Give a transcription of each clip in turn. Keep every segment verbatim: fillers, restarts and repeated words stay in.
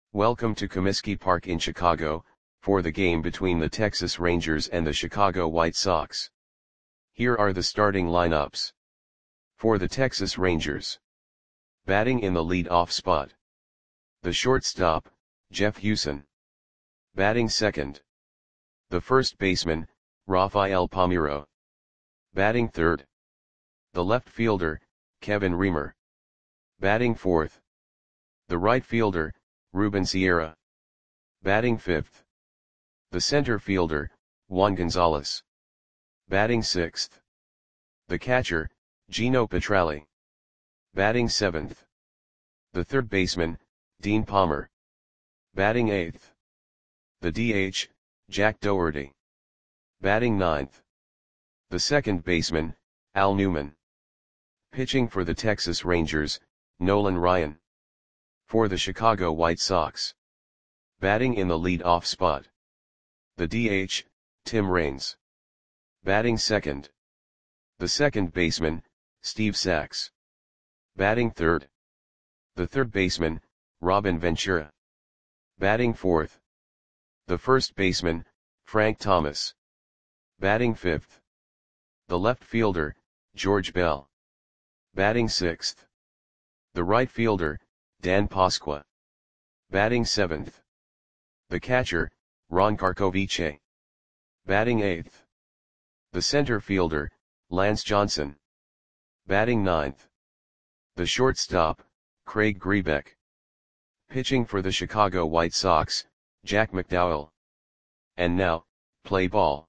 Welcome to Comiskey Park in Chicago, for the game between the Texas Rangers and the Chicago White Sox. Here are the starting lineups. For the Texas Rangers. Batting in the lead-off spot. The shortstop, Jeff Huson. Batting second. The first baseman, Rafael Palmeiro. Batting third. The left fielder, Kevin Reamer. Batting fourth. The right fielder, Ruben Sierra. Batting fifth. The center fielder, Juan Gonzalez. Batting sixth. The catcher, Gino Petralli. Batting seventh. The third baseman, Dean Palmer. Batting eighth. The D H, Jack Dougherty. Batting ninth. The second baseman, Al Newman. Pitching for the Texas Rangers, Nolan Ryan. For the Chicago White Sox. Batting in the lead-off spot. The D H, Tim Raines. Batting second. The second baseman, Steve Sax. Batting third. The third baseman, Robin Ventura. Batting fourth. The first baseman, Frank Thomas. Batting fifth. The left fielder, George Bell. Batting sixth. The right fielder, Dan Pasqua. Batting seventh. The catcher, Ron Karkovice. Batting eighth. The center fielder, Lance Johnson. Batting ninth. The shortstop, Craig Grebeck. Pitching for the Chicago White Sox, Jack McDowell. And now, play ball.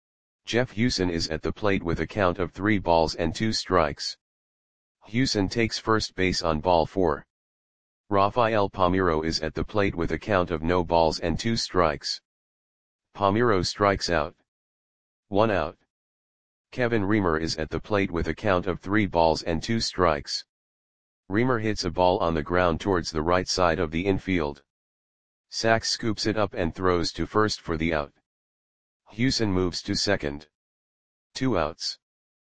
Jeff Huson is at the plate with a count of three balls and two strikes. Huson takes first base on ball four. Rafael Palmeiro is at the plate with a count of no balls and two strikes. Palmeiro strikes out. One out. Kevin Reamer is at the plate with a count of three balls and two strikes. Reamer hits a ball on the ground towards the right side of the infield. Sax scoops it up and throws to first for the out. Huson moves to second. Two outs.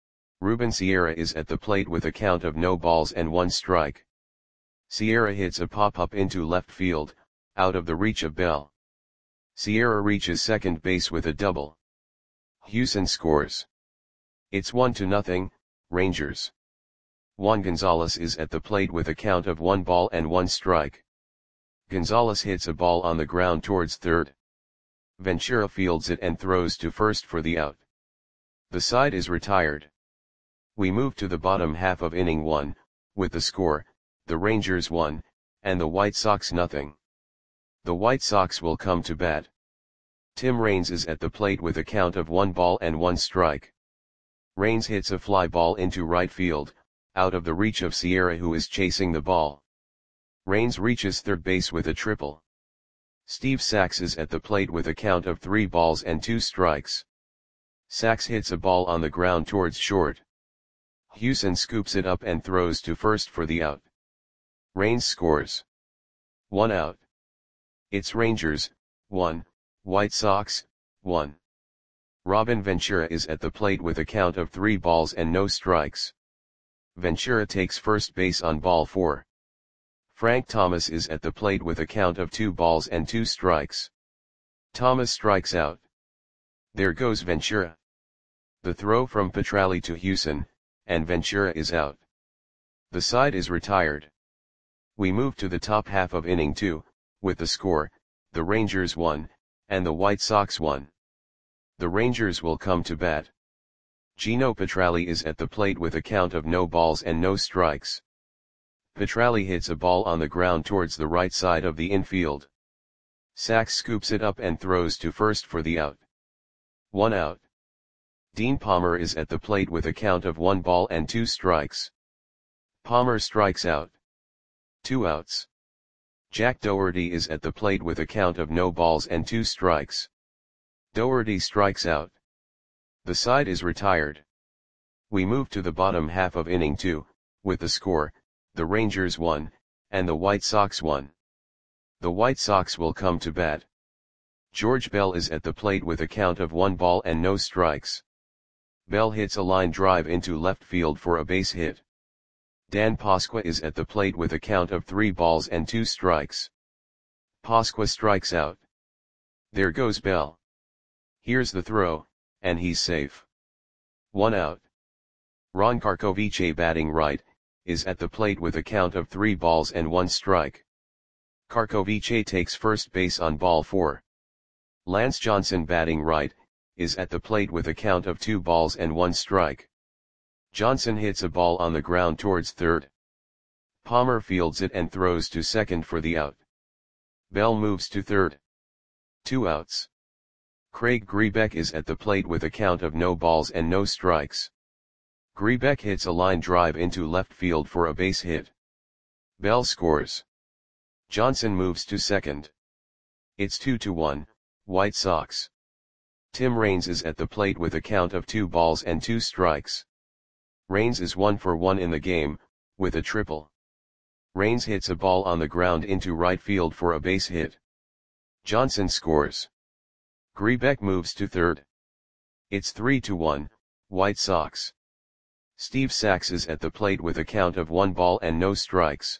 Ruben Sierra is at the plate with a count of no balls and one strike. Sierra hits a pop-up into left field, out of the reach of Bell. Sierra reaches second base with a double. Huson scores. It's one to nothing, Rangers. Juan Gonzalez is at the plate with a count of one ball and one strike. Gonzalez hits a ball on the ground towards third. Ventura fields it and throws to first for the out. The side is retired. We move to the bottom half of inning one, with the score, the Rangers one, and the White Sox nothing. The White Sox will come to bat. Tim Raines is at the plate with a count of one ball and one strike. Raines hits a fly ball into right field, out of the reach of Sierra who is chasing the ball. Raines reaches third base with a triple. Steve Sax is at the plate with a count of three balls and two strikes. Sax hits a ball on the ground towards short. Huson scoops it up and throws to first for the out. Raines scores. One out. It's Rangers, one, White Sox, one. Robin Ventura is at the plate with a count of three balls and no strikes. Ventura takes first base on ball four. Frank Thomas is at the plate with a count of two balls and two strikes. Thomas strikes out. There goes Ventura. The throw from Petralli to Huson, and Ventura is out. The side is retired. We move to the top half of inning two, with the score, the Rangers one, and the White Sox one. The Rangers will come to bat. Gino Petralli is at the plate with a count of no balls and no strikes. Petralli hits a ball on the ground towards the right side of the infield. Sax scoops it up and throws to first for the out. One out. Dean Palmer is at the plate with a count of one ball and two strikes. Palmer strikes out. Two outs. Jack Dougherty is at the plate with a count of no balls and two strikes. Dougherty strikes out. The side is retired. We move to the bottom half of inning two, with the score, the Rangers one, and the White Sox one. The White Sox will come to bat. George Bell is at the plate with a count of one ball and no strikes. Bell hits a line drive into left field for a base hit. Dan Pasqua is at the plate with a count of three balls and two strikes. Pasqua strikes out. There goes Bell. Here's the throw, and he's safe. One out. Ron Karkovice, batting right, is at the plate with a count of three balls and one strike. Karkovice takes first base on ball four. Lance Johnson, batting right, is at the plate with a count of two balls and one strike. Johnson hits a ball on the ground towards third. Palmer fields it and throws to second for the out. Bell moves to third. Two outs. Craig Grebeck is at the plate with a count of no balls and no strikes. Grebeck hits a line drive into left field for a base hit. Bell scores. Johnson moves to second. It's two to one, White Sox. Tim Raines is at the plate with a count of two balls and two strikes. Raines is one for one in the game, with a triple. Raines hits a ball on the ground into right field for a base hit. Johnson scores. Grebeck moves to third. It's three to one, White Sox. Steve Sax is at the plate with a count of one ball and no strikes.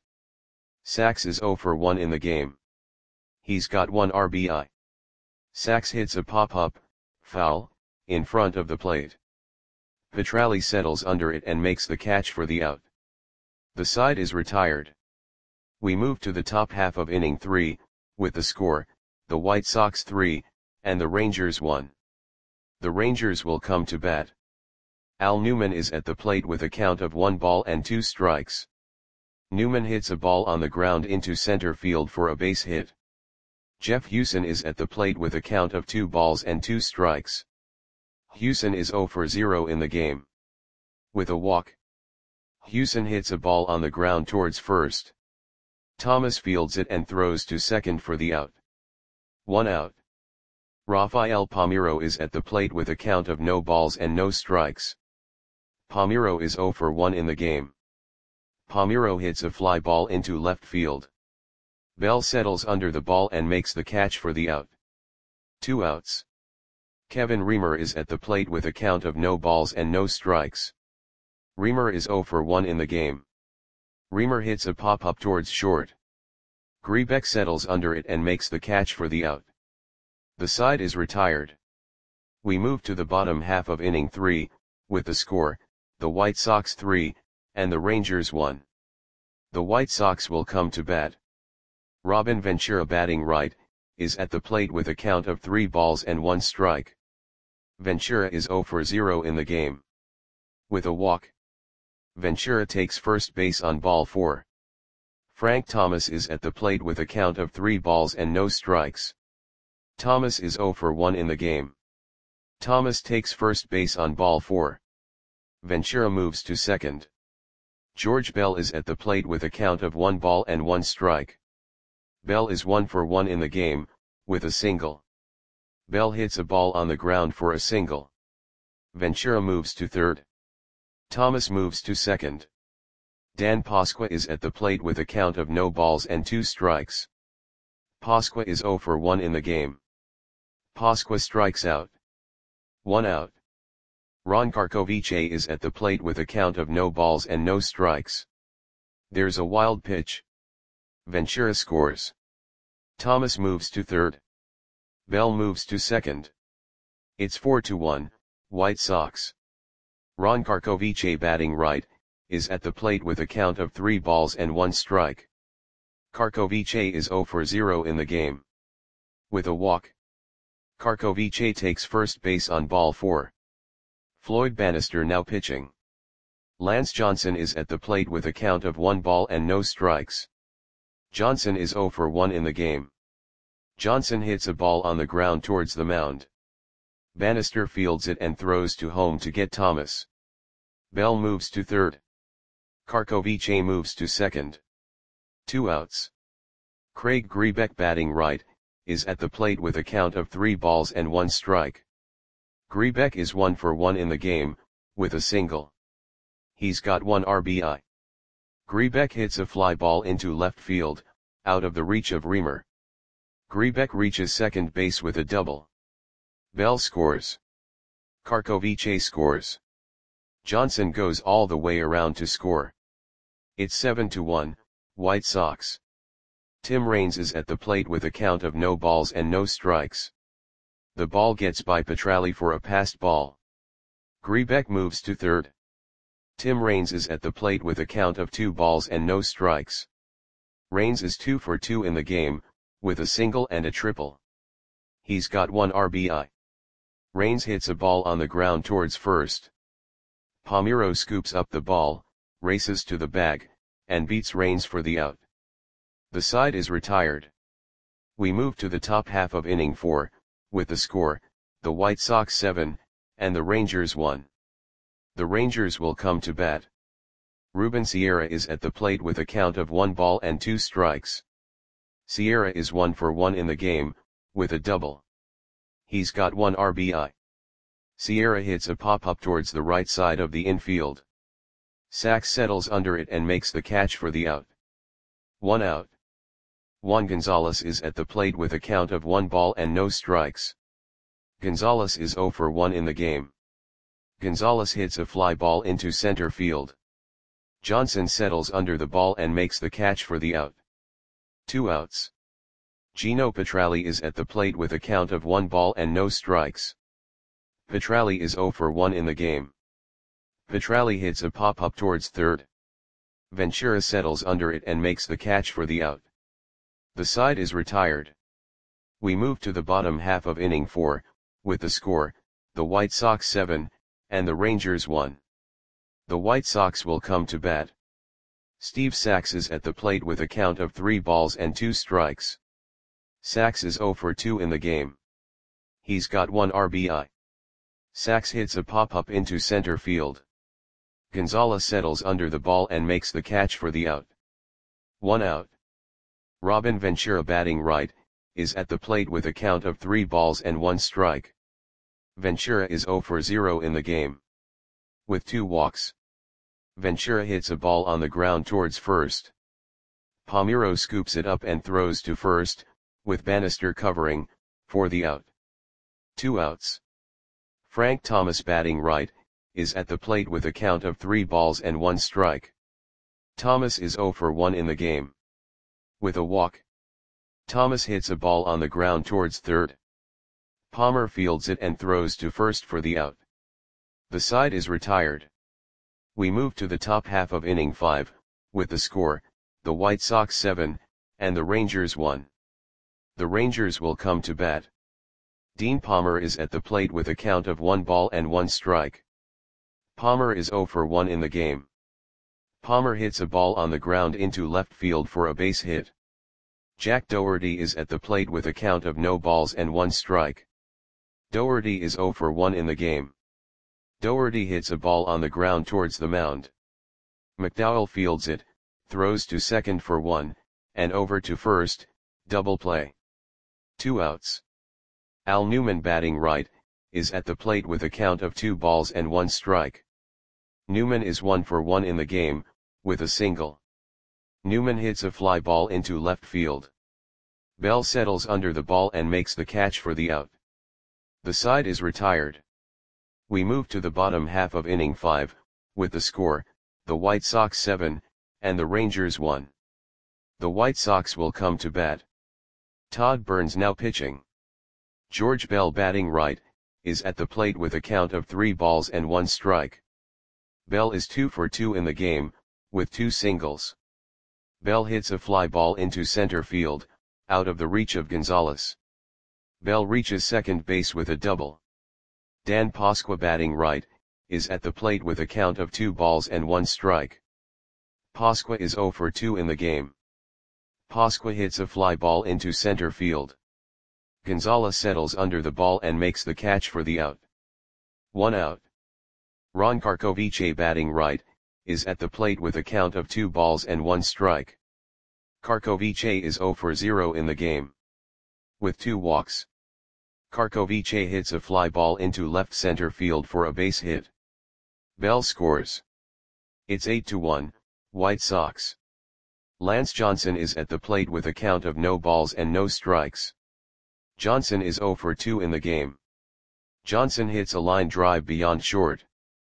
Sax is zero for one in the game. He's got one R B I. Sax hits a pop-up, foul, in front of the plate. Petralli settles under it and makes the catch for the out. The side is retired. We move to the top half of inning three, with the score, the White Sox three, and the Rangers one. The Rangers will come to bat. Al Newman is at the plate with a count of one ball and two strikes. Newman hits a ball on the ground into center field for a base hit. Jeff Hewson is at the plate with a count of two balls and two strikes. Hewson is zero for zero in the game. With a walk. Hewson hits a ball on the ground towards first. Thomas fields it and throws to second for the out. One out. Rafael Palmeiro is at the plate with a count of no balls and no strikes. Palmeiro is zero for one in the game. Palmeiro hits a fly ball into left field. Bell settles under the ball and makes the catch for the out. Two outs. Kevin Reamer is at the plate with a count of no balls and no strikes. Reamer is zero for one in the game. Reamer hits a pop-up towards short. Grebeck settles under it and makes the catch for the out. The side is retired. We move to the bottom half of inning three, with the score, the White Sox three, and the Rangers one. The White Sox will come to bat. Robin Ventura, batting right, is at the plate with a count of three balls and one strike. Ventura is zero for zero in the game. With a walk. Ventura takes first base on ball four. Frank Thomas is at the plate with a count of three balls and no strikes. Thomas is zero for one in the game. Thomas takes first base on ball four. Ventura moves to second. George Bell is at the plate with a count of one ball and one strike. Bell is one for one in the game, with a single. Bell hits a ball on the ground for a single. Ventura moves to third. Thomas moves to second. Dan Pasqua is at the plate with a count of no balls and two strikes. Pasqua is zero for one in the game. Pasqua strikes out. One out. Ron Karkovice is at the plate with a count of no balls and no strikes. There's a wild pitch. Ventura scores. Thomas moves to third. Bell moves to second. It's four to one, White Sox. Ron Karkovice, batting right, is at the plate with a count of three balls and one strike. Karkovice is zero for zero in the game. With a walk. Karkovice takes first base on ball four. Floyd Bannister now pitching. Lance Johnson is at the plate with a count of one ball and no strikes. Johnson is zero for one in the game. Johnson hits a ball on the ground towards the mound. Bannister fields it and throws to home to get Thomas. Bell moves to third. Karkovice moves to second. Two outs. Craig Grebeck, batting right, is at the plate with a count of three balls and one strike. Grebeck is one for one in the game, with a single. He's got one R B I. Grebeck hits a fly ball into left field, out of the reach of Reamer. Grebeck reaches second base with a double. Bell scores. Karkovice scores. Johnson goes all the way around to score. It's seven to one, White Sox. Tim Raines is at the plate with a count of no balls and no strikes. The ball gets by Petralli for a passed ball. Grebeck moves to third. Tim Raines is at the plate with a count of two balls and no strikes. Raines is two for two in the game, with a single and a triple. He's got one R B I. Raines hits a ball on the ground towards first. Palmeiro scoops up the ball, races to the bag, and beats Raines for the out. The side is retired. We move to the top half of inning four, with the score, the White Sox seven, and the Rangers one. The Rangers will come to bat. Ruben Sierra is at the plate with a count of one ball and two strikes. Sierra is one for one in the game, with a double. He's got one R B I. Sierra hits a pop-up towards the right side of the infield. Sachs settles under it and makes the catch for the out. One out. Juan Gonzalez is at the plate with a count of one ball and no strikes. Gonzalez is zero for one in the game. Gonzalez hits a fly ball into center field. Johnson settles under the ball and makes the catch for the out. Two outs. Gino Petralli is at the plate with a count of one ball and no strikes. Petralli is zero for one in the game. Petralli hits a pop-up towards third. Ventura settles under it and makes the catch for the out. The side is retired. We move to the bottom half of inning four, with the score, the White Sox seven, and the Rangers one. The White Sox will come to bat. Steve Sachs is at the plate with a count of three balls and two strikes. Sachs is zero for two in the game. He's got one R B I. Sachs hits a pop-up into center field. Gonzalez settles under the ball and makes the catch for the out. One out. Robin Ventura, batting right, is at the plate with a count of three balls and one strike. Ventura is zero for zero in the game. With two walks. Ventura hits a ball on the ground towards first. Palmeiro scoops it up and throws to first, with Bannister covering, for the out. Two outs. Frank Thomas, batting right, is at the plate with a count of three balls and one strike. Thomas is zero for one in the game. With a walk. Thomas hits a ball on the ground towards third. Palmer fields it and throws to first for the out. The side is retired. We move to the top half of inning five, with the score, the White Sox seven, and the Rangers one. The Rangers will come to bat. Dean Palmer is at the plate with a count of one ball and one strike. Palmer is zero for one in the game. Palmer hits a ball on the ground into left field for a base hit. Jack Dougherty is at the plate with a count of no balls and one strike. Dougherty is zero for one in the game. Dougherty hits a ball on the ground towards the mound. McDowell fields it, throws to second for one, and over to first, double play. Two outs. Al Newman, batting right, is at the plate with a count of two balls and one strike. Newman is one for one in the game, with a single. Newman hits a fly ball into left field. Bell settles under the ball and makes the catch for the out. The side is retired. We move to the bottom half of inning five, with the score, the White Sox seven, and the Rangers one. The White Sox will come to bat. Todd Burns now pitching. George Bell, batting right, is at the plate with a count of three balls and one strike. Bell is two for two in the game, with two singles. Bell hits a fly ball into center field, out of the reach of Gonzalez. Bell reaches second base with a double. Dan Pasqua, batting right, is at the plate with a count of two balls and one strike. Pasqua is zero for two in the game. Pasqua hits a fly ball into center field. Gonzalez settles under the ball and makes the catch for the out. One out. Ron Karkovice, batting right, is at the plate with a count of two balls and one strike. Karkovice is zero for zero in the game. With two walks. Karkovice hits a fly ball into left center field for a base hit. Bell scores. It's eight to one, White Sox. Lance Johnson is at the plate with a count of no balls and no strikes. Johnson is zero for two in the game. Johnson hits a line drive beyond short.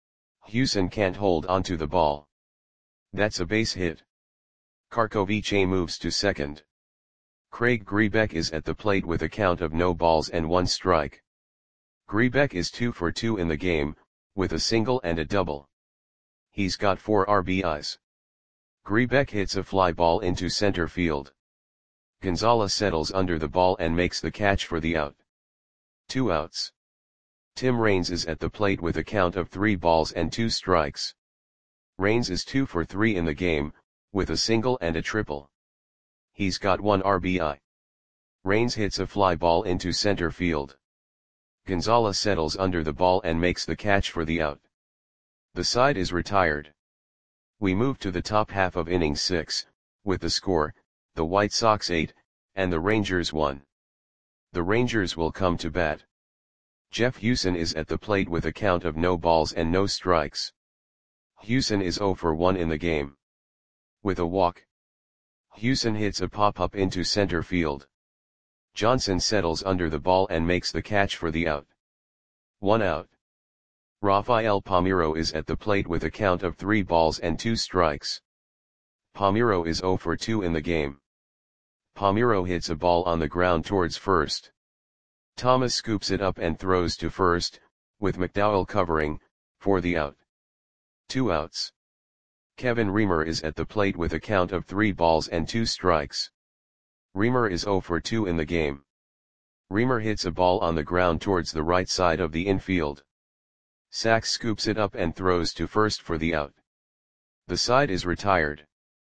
Hewson can't hold onto the ball. That's a base hit. Karkovice moves to second. Craig Grebeck is at the plate with a count of no balls and one strike. Grebeck is two for two in the game, with a single and a double. He's got four R B Is. Grebeck hits a fly ball into center field. Gonzalez settles under the ball and makes the catch for the out. Two outs. Tim Raines is at the plate with a count of three balls and two strikes. Raines is two for three in the game, with a single and a triple. He's got one R B I. Raines hits a fly ball into center field. Gonzalez settles under the ball and makes the catch for the out. The side is retired. We move to the top half of inning six, with the score, the White Sox eight, and the Rangers one. The Rangers will come to bat. Jeff Hewson is at the plate with a count of no balls and no strikes. Hewson is zero for one in the game. With a walk, Hewson hits a pop-up into center field. Johnson settles under the ball and makes the catch for the out. One out. Rafael Palmeiro is at the plate with a count of three balls and two strikes. Palmeiro is zero for two in the game. Palmeiro hits a ball on the ground towards first. Thomas scoops it up and throws to first, with McDowell covering, for the out. Two outs. Kevin Reamer is at the plate with a count of three balls and two strikes. Reamer is zero for two in the game. Reamer hits a ball on the ground towards the right side of the infield. Sachs scoops it up and throws to first for the out. The side is retired.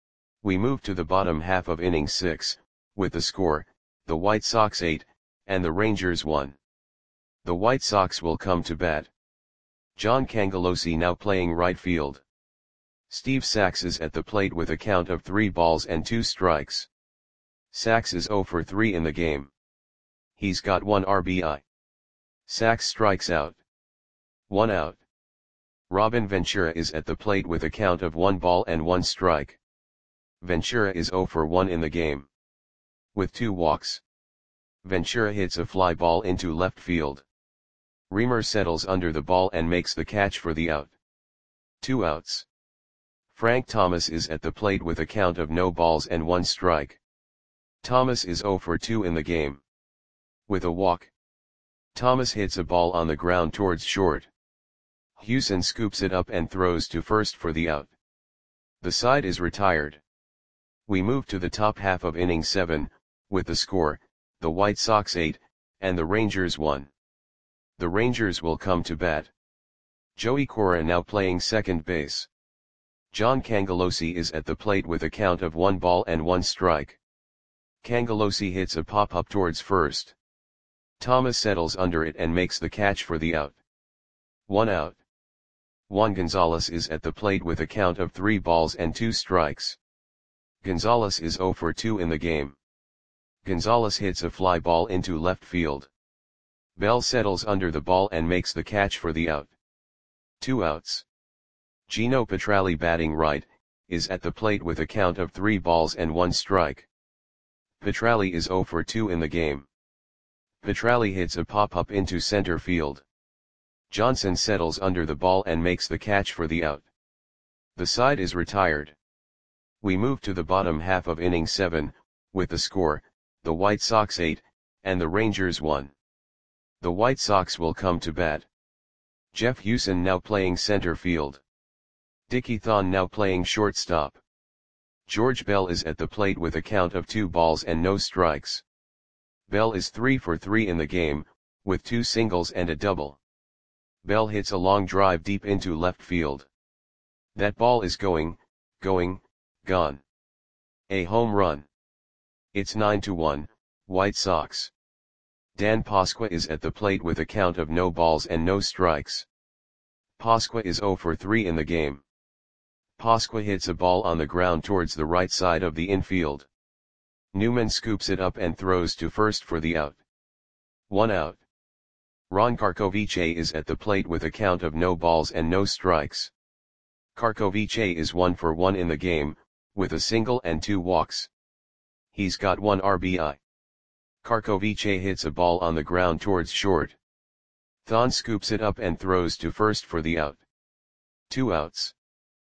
We move to the bottom half of inning six, with the score, the White Sox eight, and the Rangers one. The White Sox will come to bat. John Cangelosi now playing right field. Steve Sachs is at the plate with a count of three balls and two strikes. Sachs is zero for three in the game. He's got one R B I. Sachs strikes out. One out. Robin Ventura is at the plate with a count of one ball and one strike. Ventura is zero for one in the game. With two walks, Ventura hits a fly ball into left field. Reamer settles under the ball and makes the catch for the out. Two outs. Frank Thomas is at the plate with a count of no balls and one strike. Thomas is zero for two in the game. With a walk, Thomas hits a ball on the ground towards short. Hewson scoops it up and throws to first for the out. The side is retired. We move to the top half of inning seven, with the score, the White Sox eight, and the Rangers one. The Rangers will come to bat. Joey Cora now playing second base. John Cangelosi is at the plate with a count of one ball and one strike. Cangelosi hits a pop-up towards first. Thomas settles under it and makes the catch for the out. One out. Juan Gonzalez is at the plate with a count of three balls and two strikes. Gonzalez is zero for two in the game. Gonzalez hits a fly ball into left field. Bell settles under the ball and makes the catch for the out. Two outs. Gino Petralli batting right, is at the plate with a count of three balls and one strike. Petralli is zero for two in the game. Petralli hits a pop-up into center field. Johnson settles under the ball and makes the catch for the out. The side is retired. We move to the bottom half of inning seven, with the score, the White Sox eight, and the Rangers one. The White Sox will come to bat. Jeff Hewson now playing center field. Dickie Thon now playing shortstop. George Bell is at the plate with a count of two balls and no strikes. Bell is three for three in the game, with two singles and a double. Bell hits a long drive deep into left field. That ball is going, going, gone. A home run. It's nine to one, White Sox. Dan Pasqua is at the plate with a count of no balls and no strikes. Pasqua is zero for three in the game. Pasqua hits a ball on the ground towards the right side of the infield. Newman scoops it up and throws to first for the out. One out. Ron Karkovice is at the plate with a count of no balls and no strikes. Karkovice is one for one in the game, with a single and two walks. He's got one R B I. Karkovice hits a ball on the ground towards short. Thon scoops it up and throws to first for the out. Two outs.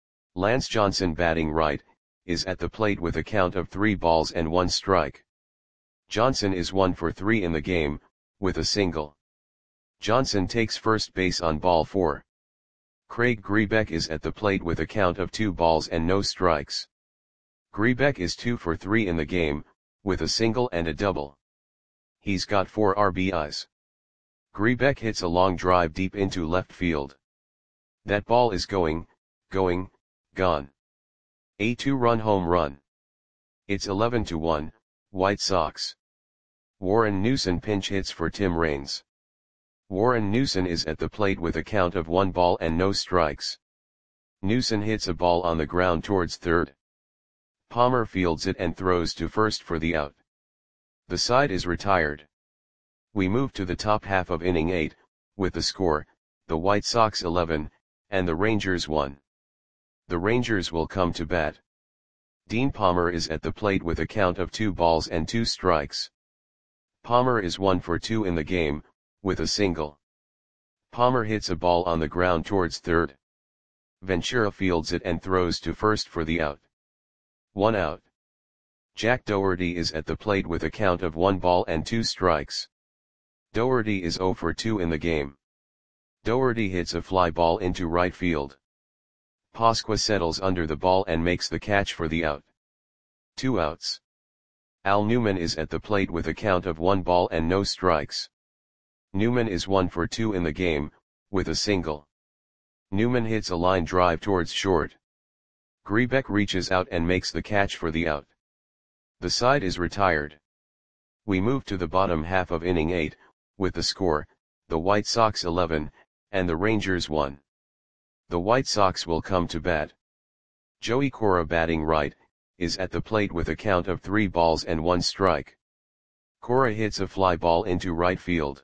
Lance Johnson batting right, is at the plate with a count of three balls and one strike. Johnson is one for three in the game, with a single. Johnson takes first base on ball four. Craig Grebeck is at the plate with a count of two balls and no strikes. Grebeck is two for three in the game, with a single and a double. He's got four R B Is. Grebeck hits a long drive deep into left field. That ball is going, going, gone. A two-run home run. It's eleven to one, White Sox. Warren Newson pinch hits for Tim Raines. Warren Newson is at the plate with a count of one ball and no strikes. Newson hits a ball on the ground towards third. Palmer fields it and throws to first for the out. The side is retired. We move to the top half of inning eight, with the score, the White Sox eleven, and the Rangers one. The Rangers will come to bat. Dean Palmer is at the plate with a count of two balls and two strikes. Palmer is one for two in the game, with a single. Palmer hits a ball on the ground towards third. Ventura fields it and throws to first for the out. One out. Jack Dougherty is at the plate with a count of one ball and two strikes. Dougherty is zero for two in the game. Dougherty hits a fly ball into right field. Pasqua settles under the ball and makes the catch for the out. Two outs. Al Newman is at the plate with a count of one ball and no strikes. Newman is one for two in the game, with a single. Newman hits a line drive towards short. Grebeck reaches out and makes the catch for the out. The side is retired. We move to the bottom half of inning eight, with the score, the White Sox eleven, and the Rangers one. The White Sox will come to bat. Joey Cora, batting right, is at the plate with a count of three balls and one strike. Cora hits a fly ball into right field.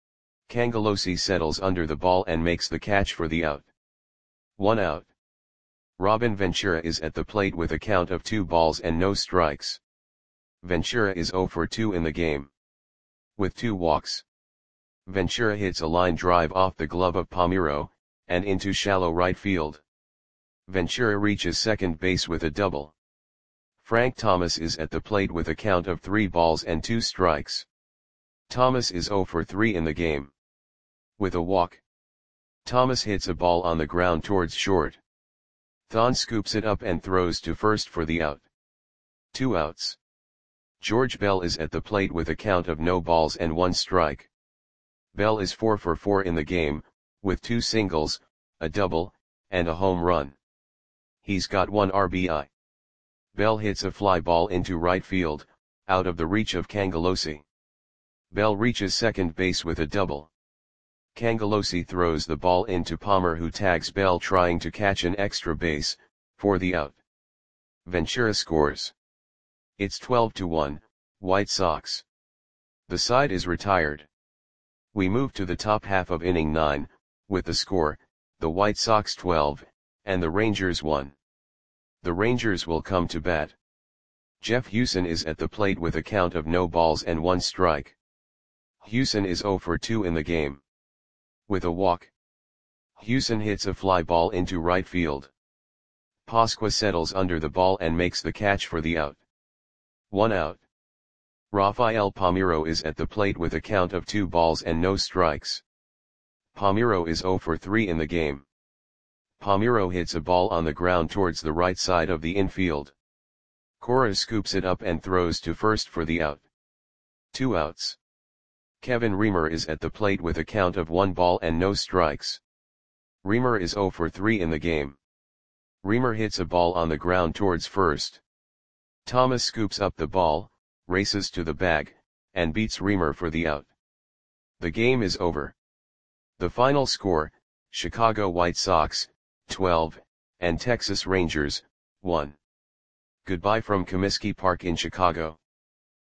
Cangelosi settles under the ball and makes the catch for the out. One out. Robin Ventura is at the plate with a count of two balls and no strikes. Ventura is zero for two in the game. With two walks. Ventura hits a line drive off the glove of Palmeiro, and into shallow right field. Ventura reaches second base with a double. Frank Thomas is at the plate with a count of three balls and two strikes. Thomas is zero for three in the game. With a walk. Thomas hits a ball on the ground towards short. Thon scoops it up and throws to first for the out. Two outs. George Bell is at the plate with a count of no balls and one strike. Bell is four for four in the game, with two singles, a double, and a home run. He's got one R B I. Bell hits a fly ball into right field, out of the reach of Cangelosi. Bell reaches second base with a double. Cangelosi throws the ball into Palmer, who tags Bell trying to catch an extra base, for the out. Ventura scores. It's twelve to one, White Sox. The side is retired. We move to the top half of inning nine, with the score, the White Sox twelve, and the Rangers one. The Rangers will come to bat. Jeff Hewson is at the plate with a count of no balls and one strike. Hewson is zero for two in the game. With a walk. Hewson hits a fly ball into right field. Pasqua settles under the ball and makes the catch for the out. One out. Rafael Palmeiro is at the plate with a count of two balls and no strikes. Palmeiro is zero for three in the game. Palmeiro hits a ball on the ground towards the right side of the infield. Cora scoops it up and throws to first for the out. Two outs. Kevin Reamer is at the plate with a count of one ball and no strikes. Reamer is zero for three in the game. Reamer hits a ball on the ground towards first. Thomas scoops up the ball, races to the bag, and beats Reamer for the out. The game is over. The final score, Chicago White Sox, twelve, and Texas Rangers, one. Goodbye from Comiskey Park in Chicago.